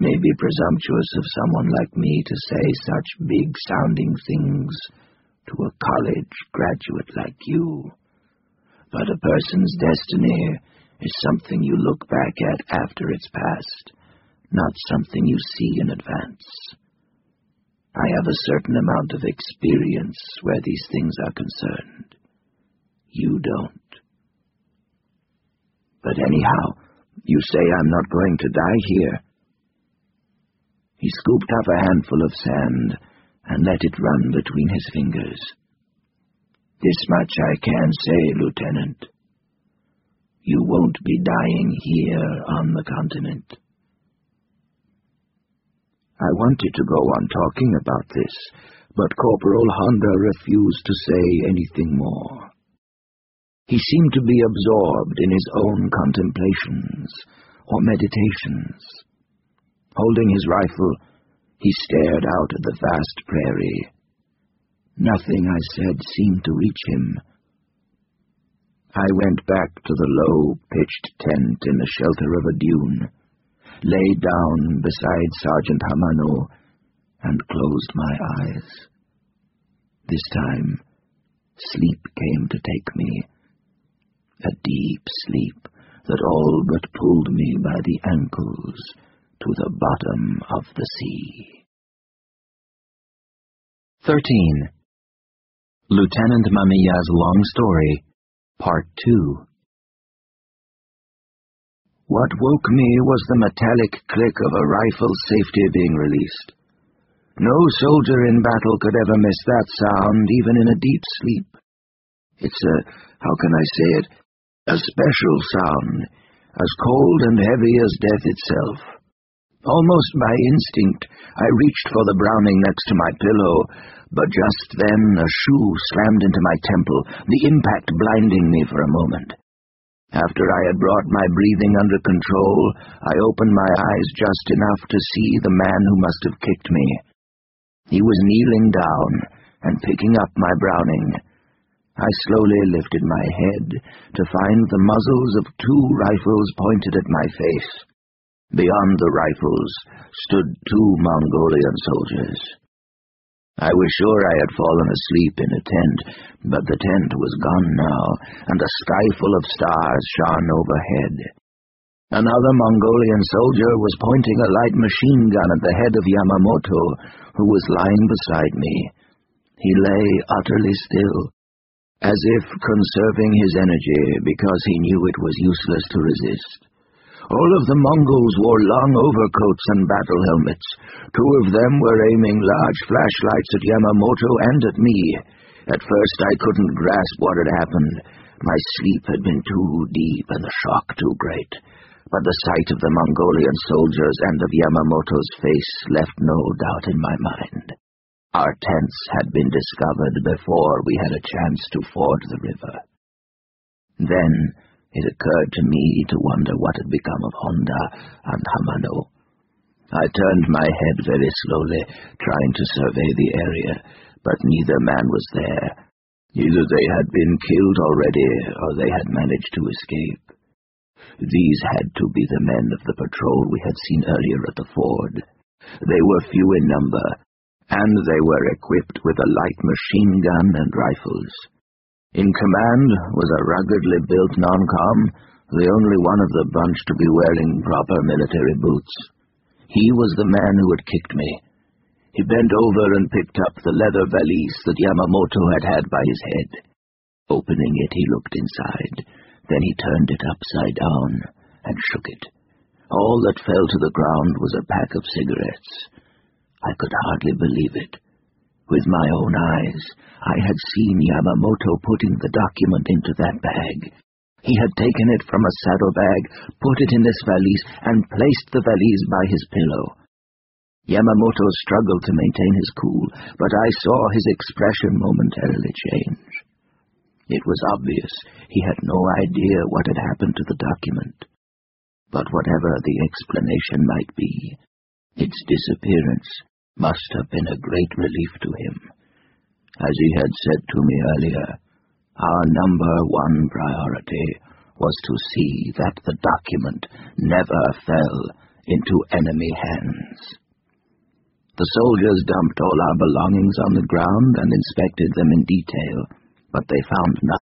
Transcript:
may be presumptuous of someone like me to say such big-sounding things to a college graduate like you, but a person's destiny is something you look back at after it's past, not something you see in advance. I have a certain amount of experience where these things are concerned. You don't. But anyhow, you say I'm not going to die here. He scooped up a handful of sand and let it run between his fingers. This much I can say, Lieutenant. You won't be dying here on the continent. I wanted to go on talking about this, but Corporal Honda refused to say anything more. He seemed to be absorbed in his own contemplations or meditations. Holding his rifle, he stared out at the vast prairie. Nothing I said seemed to reach him. I went back to the low, pitched tent in the shelter of a dune, lay down beside Sergeant Hamano, and closed my eyes. This time, sleep came to take me, a deep sleep that all but pulled me by the ankles to the bottom of the sea. 13. Lieutenant Mamiya's Long Story, Part 2. What woke me was the metallic click of a rifle's safety being released. No soldier in battle could ever miss that sound, even in a deep sleep. It's how can I say it, a special sound, as cold and heavy as death itself. Almost by instinct, I reached for the Browning next to my pillow, but just then a shoe slammed into my temple, the impact blinding me for a moment. After I had brought my breathing under control, I opened my eyes just enough to see the man who must have kicked me. He was kneeling down and picking up my Browning. I slowly lifted my head to find the muzzles of 2 rifles pointed at my face. Beyond the rifles stood 2 Mongolian soldiers. I was sure I had fallen asleep in a tent, but the tent was gone now, and a sky full of stars shone overhead. Another Mongolian soldier was pointing a light machine gun at the head of Yamamoto, who was lying beside me. He lay utterly still, as if conserving his energy because he knew it was useless to resist. All of the Mongols wore long overcoats and battle helmets. 2 of them were aiming large flashlights at Yamamoto and at me. At first I couldn't grasp what had happened. My sleep had been too deep and the shock too great. But the sight of the Mongolian soldiers and of Yamamoto's face left no doubt in my mind. Our tents had been discovered before we had a chance to ford the river. Then it occurred to me to wonder what had become of Honda and Hamano. I turned my head very slowly, trying to survey the area, but neither man was there. Either they had been killed already, or they had managed to escape. These had to be the men of the patrol we had seen earlier at the ford. They were few in number, and they were equipped with a light machine gun and rifles. In command was a ruggedly built non-com, the only one of the bunch to be wearing proper military boots. He was the man who had kicked me. He bent over and picked up the leather valise that Yamamoto had by his head. Opening it, he looked inside. Then he turned it upside down and shook it. All that fell to the ground was a pack of cigarettes. I could hardly believe it. With my own eyes, I had seen Yamamoto putting the document into that bag. He had taken it from a saddlebag, put it in this valise, and placed the valise by his pillow. Yamamoto struggled to maintain his cool, but I saw his expression momentarily change. It was obvious he had no idea what had happened to the document. But whatever the explanation might be, its disappearance must have been a great relief to him. As he had said to me earlier, our number 1 priority was to see that the document never fell into enemy hands. The soldiers dumped all our belongings on the ground and inspected them in detail, but they found nothing.